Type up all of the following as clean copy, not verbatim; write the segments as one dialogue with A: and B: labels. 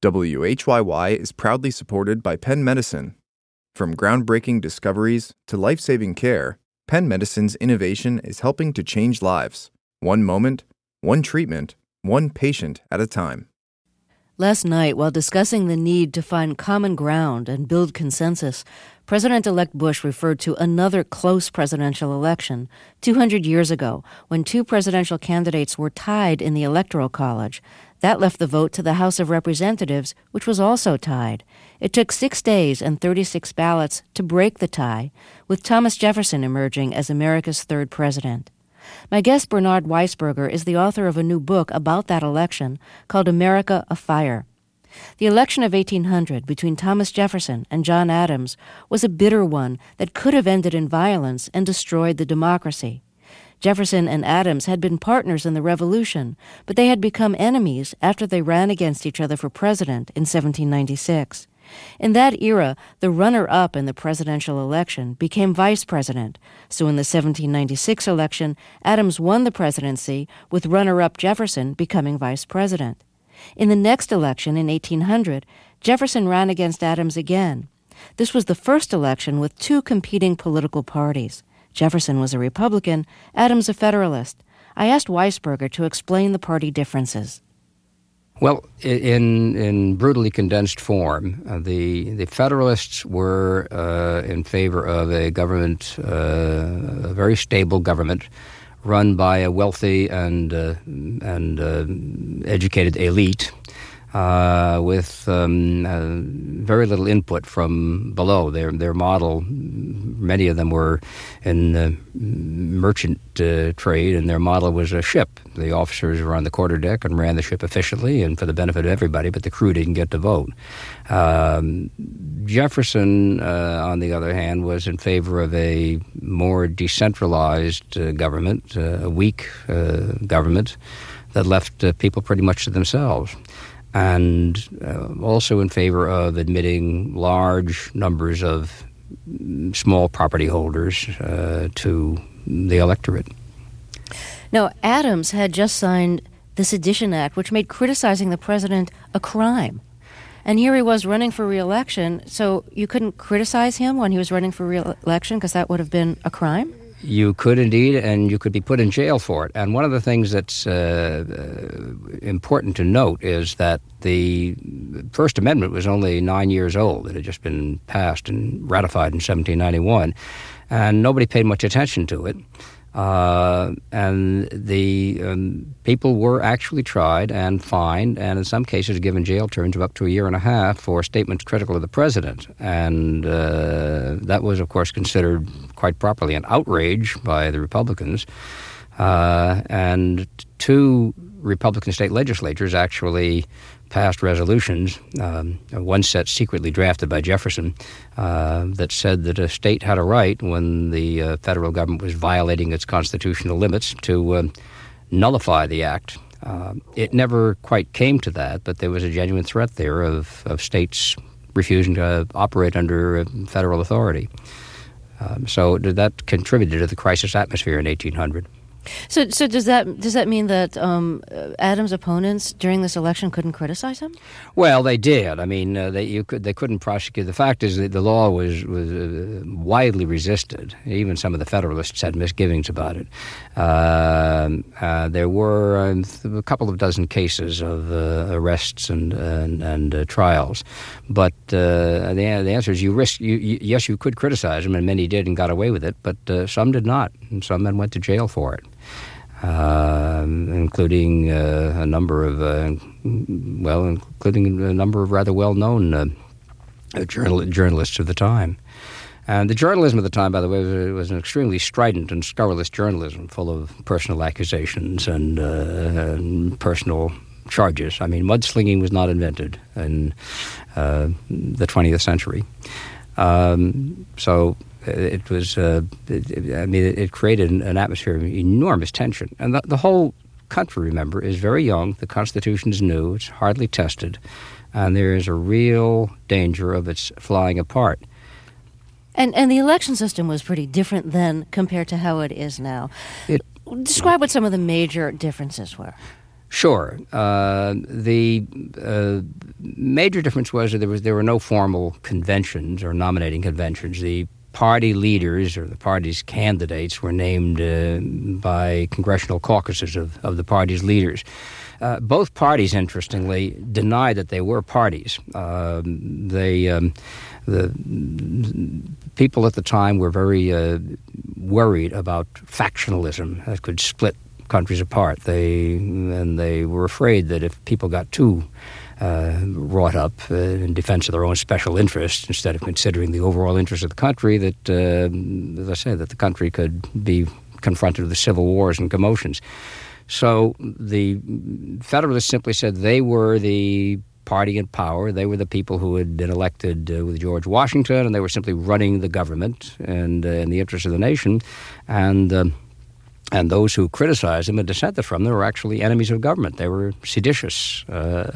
A: WHYY is proudly supported by Penn Medicine. From groundbreaking discoveries to life-saving care, Penn Medicine's innovation is helping to change lives. One moment, one treatment, one patient at a time.
B: Last night, while discussing the need to find common ground and build consensus, President-elect Bush referred to another close presidential election 200 years ago when two presidential candidates were tied in the Electoral College. That left the vote to the House of Representatives, which was also tied. It took 6 days and 36 ballots to break the tie, with Thomas Jefferson emerging as America's third president. My guest, Bernard Weisberger, is the author of a new book about that election called America Afire. The election of 1800 between Thomas Jefferson and John Adams was a bitter one that could have ended in violence and destroyed the democracy. Jefferson and Adams had been partners in the Revolution, but they had become enemies after they ran against each other for president in 1796. In that era, the runner-up in the presidential election became vice president. So in the 1796 election, Adams won the presidency, with runner-up Jefferson becoming vice president. In the next election in 1800, Jefferson ran against Adams again. This was the first election with two competing political parties. Jefferson was a Republican, Adams a Federalist. I asked Weisberger to explain the party differences.
C: Well, in brutally condensed form, the Federalists were in favor of a government, a very stable government, run by a wealthy and educated elite, with very little input from below. Their model, many of them were in the merchant trade, and their model was a ship. The officers were on the quarterdeck and ran the ship efficiently and for the benefit of everybody, but the crew didn't get to vote. Jefferson, on the other hand, was in favor of a more decentralized government, a weak government that left people pretty much to themselves, and also in favor of admitting large numbers of small property holders to the electorate.
B: Now, Adams had just signed the Sedition Act, which made criticizing the president a crime. And here he was running for re-election, so you couldn't criticize him when he was running for re-election because that would have been a crime?
C: You could indeed, and you could be put in jail for it. And one of the things that's important to note is that the First Amendment was only 9 years old. It had just been passed and ratified in 1791, and nobody paid much attention to it. And the people were actually tried and fined, and in some cases given jail terms of up to 1.5 years for statements critical of the president. And that was, of course, considered quite properly an outrage by the Republicans. And two Republican state legislatures actually passed resolutions, one set secretly drafted by Jefferson, that said that a state had a right, when the federal government was violating its constitutional limits, to nullify the act. It never quite came to that, but there was a genuine threat there of states refusing to operate under federal authority. So that contributed to the crisis atmosphere in 1800.
B: So does that mean that Adams' opponents during this election couldn't criticize him?
C: Well, they did. I mean, they couldn't prosecute. The fact is that the law was widely resisted. Even some of the Federalists had misgivings about it. There were a couple of dozen cases of arrests and trials, but the answer is yes, you could criticize them, and many did and got away with it, but some did not, and some men went to jail for it. Including a number of rather well-known journalists of the time. And the journalism of the time, by the way, was an extremely strident and scurrilous journalism, full of personal accusations and personal charges. I mean, mudslinging was not invented in the 20th century. So it was, it created an atmosphere of enormous tension. And the whole country, remember, is very young. The Constitution is new. It's hardly tested. And there is a real danger of its flying apart.
B: And the election system was pretty different then compared to how it is now. Describe what some of the major differences were.
C: Sure. The major difference was that there were no formal conventions or nominating conventions. The party leaders or the party's candidates were named by congressional caucuses of the party's leaders. Both parties, interestingly, denied that they were parties. The people at the time were very worried about factionalism that could split countries apart. They were afraid that if people got too wrought up in defense of their own special interests instead of considering the overall interest of the country, that, as I say, that the country could be confronted with civil wars and commotions. So the Federalists simply said they were the party in power. They were the people who had been elected with George Washington, and they were simply running the government and in the interest of the nation. And those who criticized them and dissented from them were actually enemies of government. They were seditious.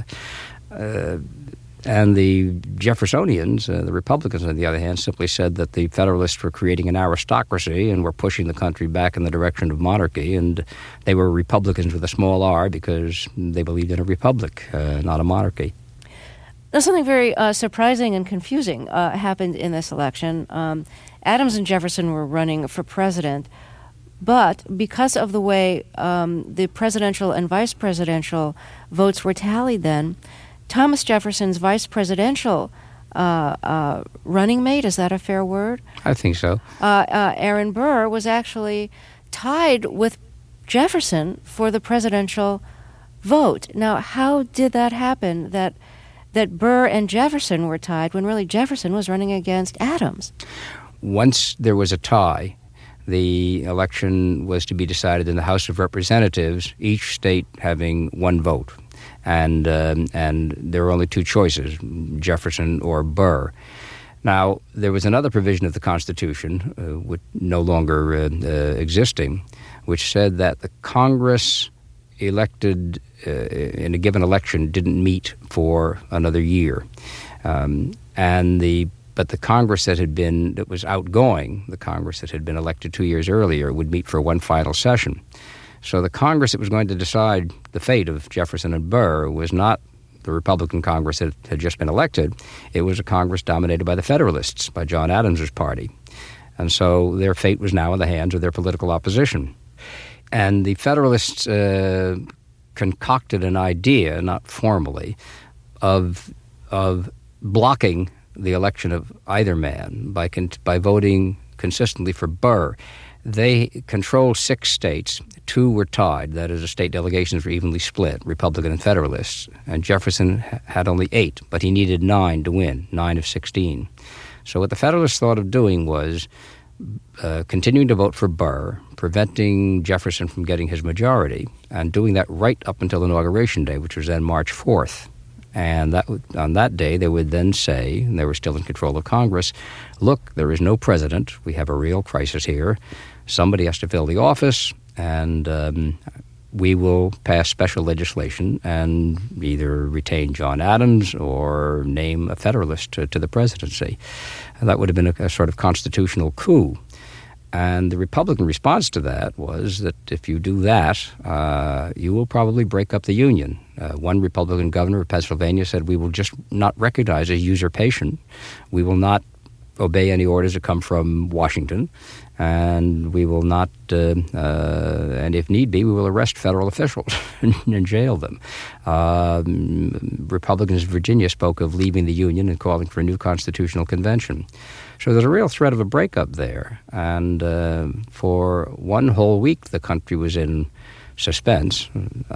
C: And the Jeffersonians, the Republicans, on the other hand, simply said that the Federalists were creating an aristocracy and were pushing the country back in the direction of monarchy. And they were Republicans with a small r because they believed in a republic, not a monarchy.
B: Now, something very surprising and confusing happened in this election. Adams and Jefferson were running for president. But because of the way the presidential and vice presidential votes were tallied then, Thomas Jefferson's vice presidential running mate, is that a fair word?
C: I think so.
B: Aaron Burr was actually tied with Jefferson for the presidential vote. Now, how did that happen, that Burr and Jefferson were tied when really Jefferson was running against Adams?
C: Once there was a tie, the election was to be decided in the House of Representatives, each state having one vote. And there were only two choices, Jefferson or Burr. Now, there was another provision of the Constitution, which no longer existing, which said that the Congress elected in a given election didn't meet for another year. But the Congress that was outgoing, the Congress that had been elected 2 years earlier, would meet for one final session. So the Congress that was going to decide the fate of Jefferson and Burr was not the Republican Congress that had just been elected. It was a Congress dominated by the Federalists, by John Adams's party. And so their fate was now in the hands of their political opposition. And the Federalists concocted an idea, not formally, of blocking the election of either man by voting consistently for Burr. They controlled 6 states. 2 were tied. That is, the state delegations were evenly split, Republican and Federalists. And Jefferson had only 8, but he needed 9 to win, 9 of 16. So what the Federalists thought of doing was continuing to vote for Burr, preventing Jefferson from getting his majority, and doing that right up until Inauguration Day, which was then March 4th. And on that day, they would then say, and they were still in control of Congress, look, there is no president. We have a real crisis here. Somebody has to fill the office, and we will pass special legislation and either retain John Adams or name a Federalist to the presidency. And that would have been a sort of constitutional coup. And the Republican response to that was that if you do that, you will probably break up the Union. One Republican governor of Pennsylvania said, we will just not recognize a usurpation. We will not obey any orders that come from Washington. And we will not, and if need be, we will arrest federal officials and jail them. Republicans in Virginia spoke of leaving the Union and calling for a new constitutional convention. So there's a real threat of a breakup there. And for one whole week, the country was in suspense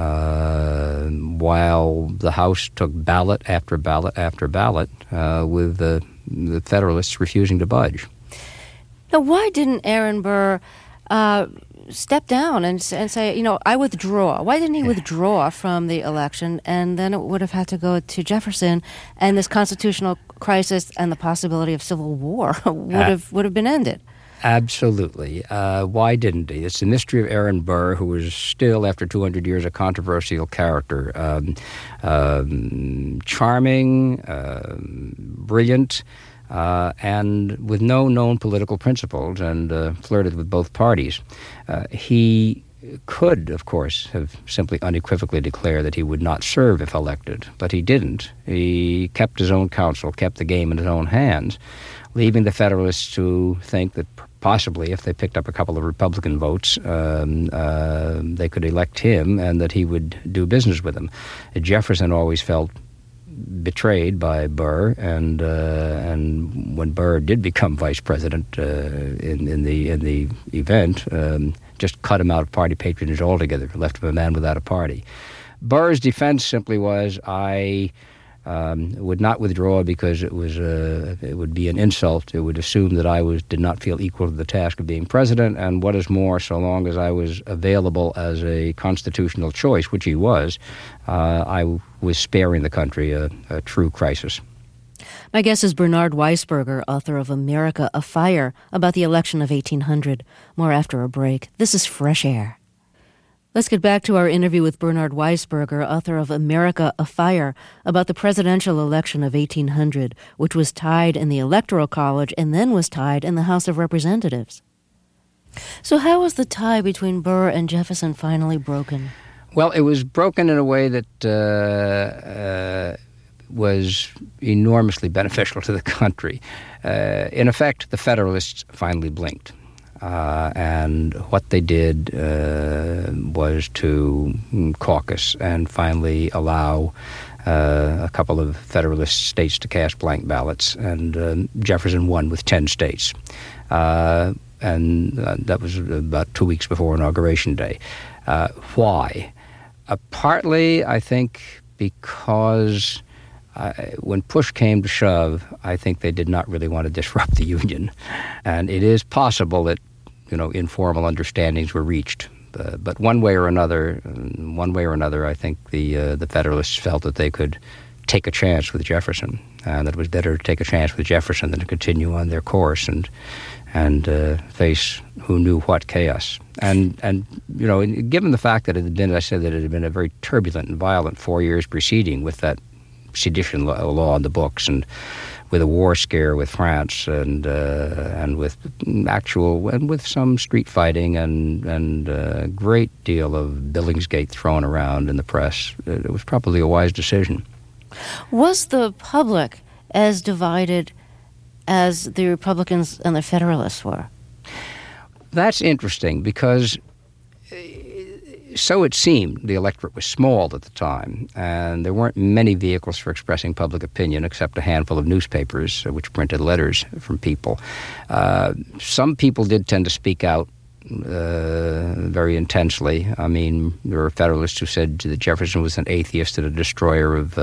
C: while the House took ballot after ballot after ballot with the Federalists refusing to budge.
B: Now, why didn't Aaron Burr step down and say, I withdraw? Why didn't he withdraw from the election, and then it would have had to go to Jefferson, and this constitutional crisis and the possibility of civil war would have been ended?
C: Absolutely. Why didn't he? It's the mystery of Aaron Burr, who was still, after 200 years, a controversial character. Charming, brilliant, and with no known political principles, and flirted with both parties. He could, of course, have simply unequivocally declared that he would not serve if elected, but he didn't. He kept his own counsel, kept the game in his own hands, leaving the Federalists to think that possibly if they picked up a couple of Republican votes, they could elect him and that he would do business with them. Jefferson always felt betrayed by Burr, and when Burr did become vice president in the event, just cut him out of party patronage altogether, left him a man without a party. Burr's defense simply was, I would not withdraw because it would be an insult. It would assume that I did not feel equal to the task of being president, and what is more, so long as I was available as a constitutional choice, which he was, I was sparing the country a true crisis.
B: My guest is Bernard Weisberger, author of America Afire, about the election of 1800. More after a break. This is Fresh Air. Let's get back to our interview with Bernard Weisberger, author of America Afire, about the presidential election of 1800, which was tied in the Electoral College and then was tied in the House of Representatives. So how was the tie between Burr and Jefferson finally broken?
C: Well, it was broken in a way that was enormously beneficial to the country. In effect, the Federalists finally blinked. And what they did was to caucus and finally allow a couple of Federalist states to cast blank ballots, and Jefferson won with 10 states. And that was about 2 weeks before Inauguration Day. Why? Partly, I think, because when push came to shove, I think they did not really want to disrupt the Union. And it is possible that, informal understandings were reached. But one way or another, I think the Federalists felt that they could take a chance with Jefferson, and that it was better to take a chance with Jefferson than to continue on their course and face who knew what chaos. And given the fact that it had been, as I said, that it had been a very turbulent and violent 4 years preceding with that sedition law in the books, and with a war scare with France, and with with some street fighting and a great deal of Billingsgate thrown around in the press, it was probably a wise decision.
B: Was the public as divided as the Republicans and the Federalists were?
C: That's interesting because, so it seemed, the electorate was small at the time, and there weren't many vehicles for expressing public opinion except a handful of newspapers which printed letters from people. Some people did tend to speak out very intensely. I mean, there were Federalists who said that Jefferson was an atheist and a destroyer of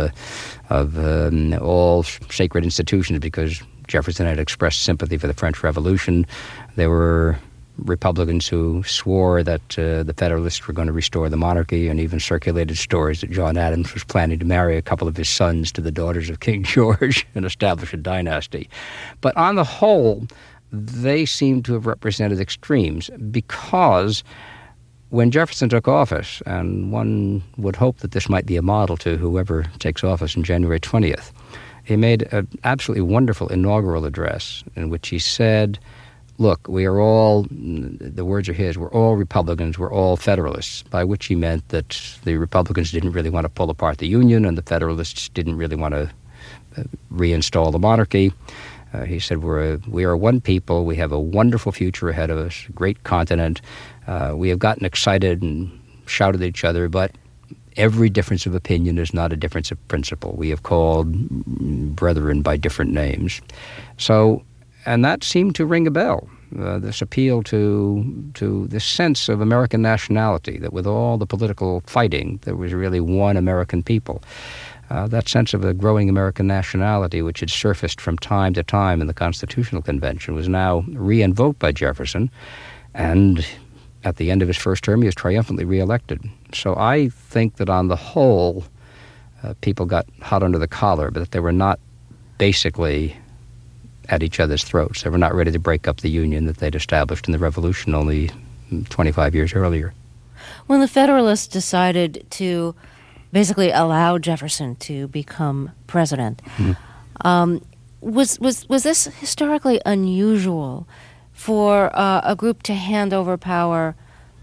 C: all sacred institutions because Jefferson had expressed sympathy for the French Revolution. There were Republicans who swore that the Federalists were going to restore the monarchy, and even circulated stories that John Adams was planning to marry a couple of his sons to the daughters of King George and establish a dynasty. But on the whole, they seem to have represented extremes, because when Jefferson took office, and one would hope that this might be a model to whoever takes office on January 20th, he made an absolutely wonderful inaugural address in which he said, look, we are all, the words are his, we're all Republicans, we're all Federalists, by which he meant that the Republicans didn't really want to pull apart the Union and the Federalists didn't really want to reinstall the monarchy. He said, we are one people, we have a wonderful future ahead of us, a great continent. We have gotten excited and shouted at each other, but every difference of opinion is not a difference of principle. We have called brethren by different names. So, and that seemed to ring a bell, this appeal to this sense of American nationality, that with all the political fighting, there was really one American people. That sense of a growing American nationality, which had surfaced from time to time in the Constitutional Convention, was now re-invoked by Jefferson, and at the end of his first term, he was triumphantly reelected. So I think that on the whole, people got hot under the collar, but that they were not basically at each other's throats. They were not ready to break up the Union that they'd established in the Revolution only 25 years earlier.
B: When the Federalists decided to basically allow Jefferson to become president, was this historically unusual for a group to hand over power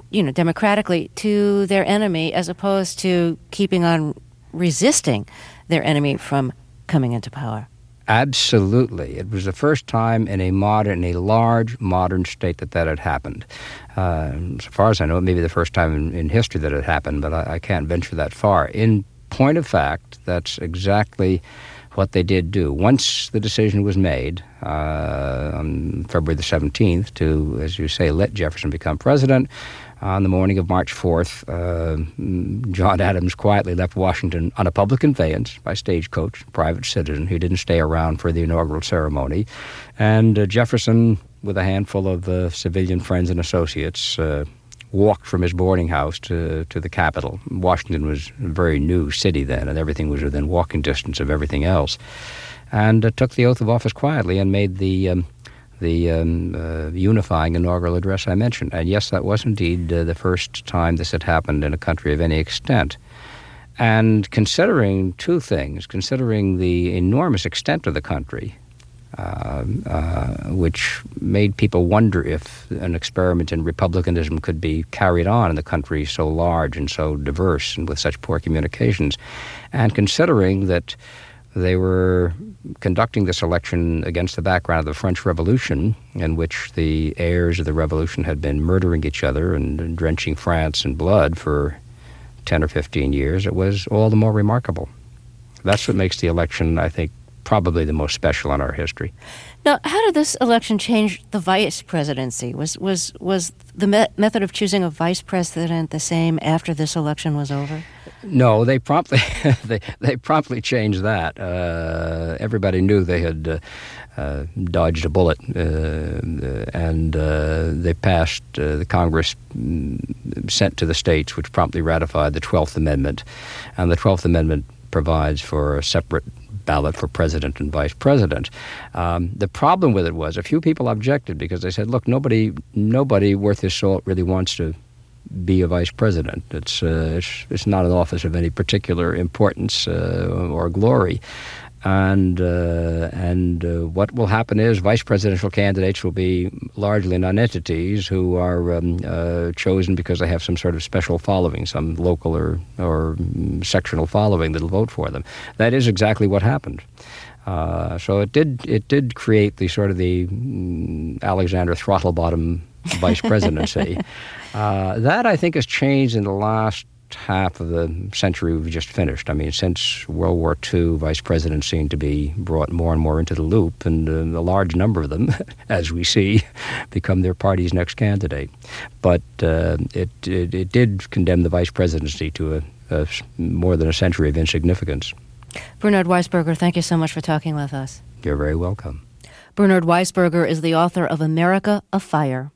B: democratically to their enemy, as opposed to keeping on resisting their enemy from coming into power.
C: Absolutely. It was the first time in a large modern state that had happened. So far as I know, it may be the first time in history that it happened, but I can't venture that far. In point of fact, that's exactly what they did do. Once the decision was made on February the 17th to, as you say, let Jefferson become president, on the morning of March 4th, John Adams quietly left Washington on a public conveyance by stagecoach, private citizen. He didn't stay around for the inaugural ceremony. And Jefferson, with a handful of civilian friends and associates, walked from his boarding house to the Capitol. Washington was a very new city then, and everything was within walking distance of everything else. And took the oath of office quietly and made the unifying inaugural address I mentioned. And yes, that was indeed the first time this had happened in a country of any extent. And considering two things, considering the enormous extent of the country, which made people wonder if an experiment in republicanism could be carried on in the country so large and so diverse and with such poor communications, and considering that they were conducting this election against the background of the French Revolution, in which the heirs of the revolution had been murdering each other and drenching France in blood for 10 or 15 years. It was all the more remarkable. That's what makes the election, I think, probably the most special in our history.
B: Now, how did this election change the vice presidency? Was the method of choosing a vice president the same after this election was over?
C: No, they promptly they promptly changed that. Everybody knew they had dodged a bullet, and they passed the Congress sent to the states, which promptly ratified the 12th Amendment, and the 12th Amendment provides for a separate ballot for president and vice president. The problem with it was a few people objected because they said, look, nobody worth his salt really wants to be a vice president. It's not an office of any particular importance or glory. And what will happen is vice presidential candidates will be largely nonentities who are chosen because they have some sort of special following, some local or sectional following that will vote for them. That is exactly what happened. So it did create the sort of the Alexander Throttlebottom vice presidency. That, I think, has changed in the last half of the century we've just finished. I mean, since World War II, vice presidents seem to be brought more and more into the loop, and a large number of them, as we see, become their party's next candidate. But it did condemn the vice presidency to a more than a century of insignificance.
B: Bernard Weisberger, thank you so much for talking with us.
C: You're very welcome.
B: Bernard Weisberger is the author of America, A Fire.